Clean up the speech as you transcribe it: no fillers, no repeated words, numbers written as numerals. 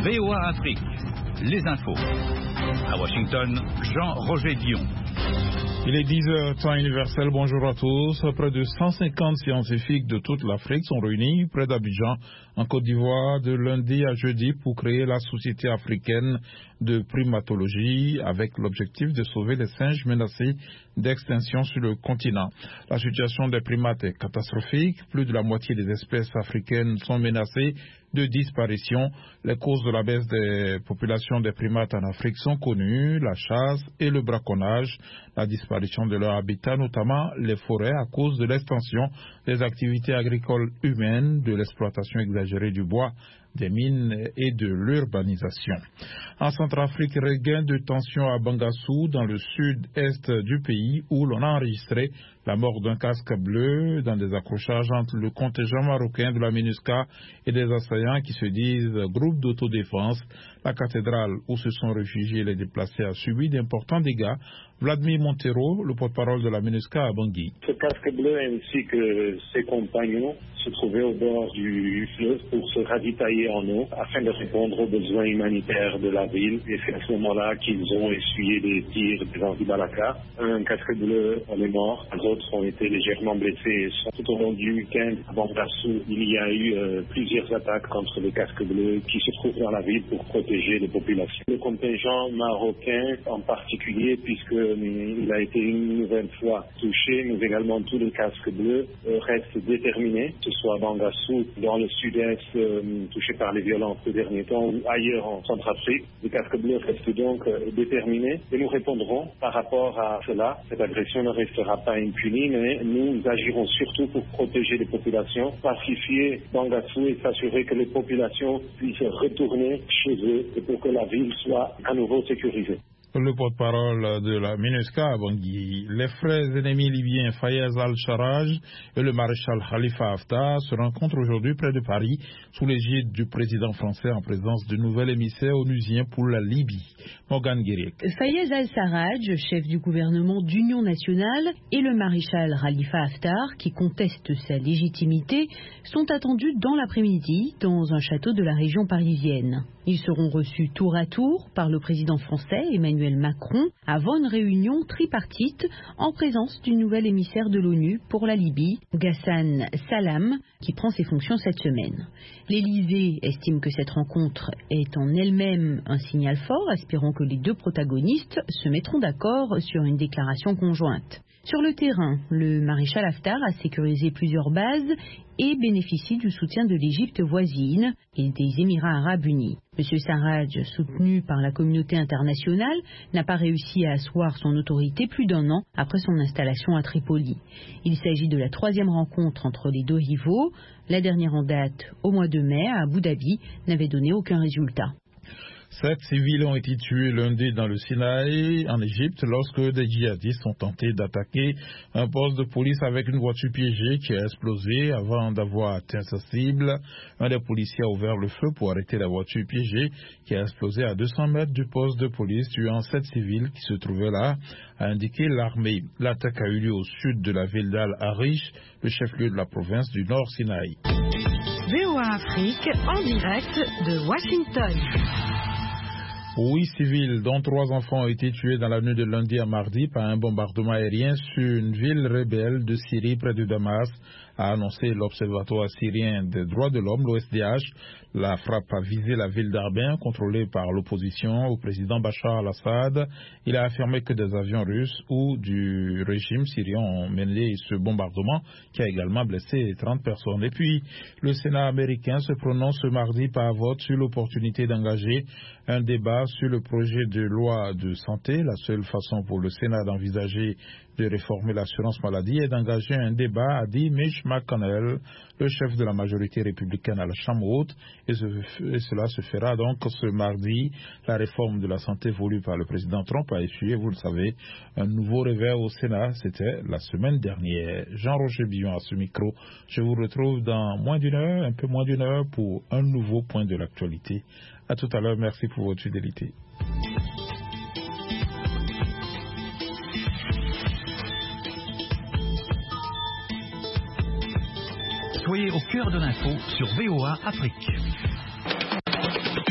VOA Afrique, les infos. À Washington, Jean-Roger Dion. Il est 10h, temps universel, bonjour à tous. Près de 150 scientifiques de toute l'Afrique sont réunis près d'Abidjan, en Côte d'Ivoire, de lundi à jeudi pour créer la Société africaine de primatologie avec l'objectif de sauver les singes menacés d'extinction sur le continent. La situation des primates est catastrophique. Plus de la moitié des espèces africaines sont menacées de disparition. Les causes de la baisse des populations des primates en Afrique sont connues, la chasse et le braconnage, la disparition de leur habitat, notamment les forêts à cause de l'extension des activités agricoles humaines, de l'exploitation exagérée du bois, des mines et de l'urbanisation. En Centrafrique, regain de tension à Bangassou, dans le sud-est du pays, où l'on a enregistré la mort d'un casque bleu dans des accrochages entre le contingent marocain de la MINUSCA et des assaillants qui se disent groupe d'autodéfense. La cathédrale où se sont réfugiés les déplacés a subi d'importants dégâts. Vladimir Montero, le porte-parole de la MINUSCA à Bangui. Ce casque bleu ainsi que ses compagnons se trouvaient au bord du fleuve pour se ravitailler en eau afin de répondre aux besoins humanitaires de la ville. Et c'est à ce moment-là qu'ils ont essuyé des tirs des anti-Balaka. Un casque bleu en est mort, les autres ont été légèrement blessés. Tout au long du week-end à Bangassou, il y a eu plusieurs attaques contre les casques bleus qui se trouvent dans la ville pour protéger les populations. Le contingent marocain en particulier, puisqu'il a été une nouvelle fois touché, mais également tous les casques bleus restent déterminés, que ce soit à Bangassou, dans le sud-est touché par les violences ces derniers temps, ou ailleurs en Centrafrique. Les casques bleus restent donc déterminés et nous répondrons par rapport à cela. Cette agression ne restera pas impunie, mais nous agirons surtout pour protéger les populations, pacifier Bangassou et s'assurer que les populations puissent retourner chez eux et pour que la ville soit à nouveau sécurisée. Le porte-parole de la MINUSCA à Bangui. Les frères ennemis libyens Fayez al-Sarraj et le maréchal Khalifa Haftar se rencontrent aujourd'hui près de Paris sous l'égide du président français en présence du nouvel émissaire onusien pour la Libye, Morgan Guéric. Fayez al-Sarraj, chef du gouvernement d'union nationale, et le maréchal Khalifa Haftar, qui conteste sa légitimité, sont attendus dans l'après-midi dans un château de la région parisienne. Ils seront reçus tour à tour par le président français Emmanuel Macron avant une réunion tripartite en présence du nouvel émissaire de l'ONU pour la Libye, Ghassan Salam, qui prend ses fonctions cette semaine. L'Élysée estime que cette rencontre est en elle-même un signal fort, espérant que les deux protagonistes se mettront d'accord sur une déclaration conjointe. Sur le terrain, le maréchal Haftar a sécurisé plusieurs bases et bénéficie du soutien de l'Égypte voisine et des Émirats arabes unis. M. Sarraj, soutenu par la communauté internationale, n'a pas réussi à asseoir son autorité plus d'un an après son installation à Tripoli. Il s'agit de la troisième rencontre entre les deux rivaux. La dernière en date, au mois de mai, à Abu Dhabi, n'avait donné aucun résultat. 7 civils ont été tués lundi dans le Sinaï, en Égypte, lorsque des djihadistes ont tenté d'attaquer un poste de police avec une voiture piégée qui a explosé avant d'avoir atteint sa cible. Un des policiers a ouvert le feu pour arrêter la voiture piégée qui a explosé à 200 mètres du poste de police, tuant 7 civils qui se trouvaient là, a indiqué l'armée. L'attaque a eu lieu au sud de la ville d'Al-Arish, le chef-lieu de la province du Nord Sinaï. VOA Afrique, en direct de Washington. 8 civils, dont 3 enfants, ont été tués dans la nuit de lundi à mardi par un bombardement aérien sur une ville rebelle de Syrie près de Damas, a annoncé l'Observatoire syrien des droits de l'homme, l'OSDH. La frappe a visé la ville d'Arbin, contrôlée par l'opposition au président Bachar al-Assad. Il a affirmé que des avions russes ou du régime syrien ont mené ce bombardement, qui a également blessé 30 personnes. Et puis, le Sénat américain se prononce ce mardi par vote sur l'opportunité d'engager un débat sur le projet de loi de santé. La seule façon pour le Sénat d'envisager de réformer l'assurance maladie est d'engager un débat, a dit Mitch McConnell, le chef de la majorité républicaine à la Chambre haute, et cela se fera donc ce mardi. La réforme de la santé voulue par le président Trump a essuyé, vous le savez, un nouveau revers au Sénat. C'était la semaine dernière. Jean-Roger Billon à ce micro. Je vous retrouve dans moins d'une heure, un peu moins d'une heure, pour un nouveau point de l'actualité. À tout à l'heure, merci pour votre fidélité. Soyez au cœur de l'info sur VOA Afrique.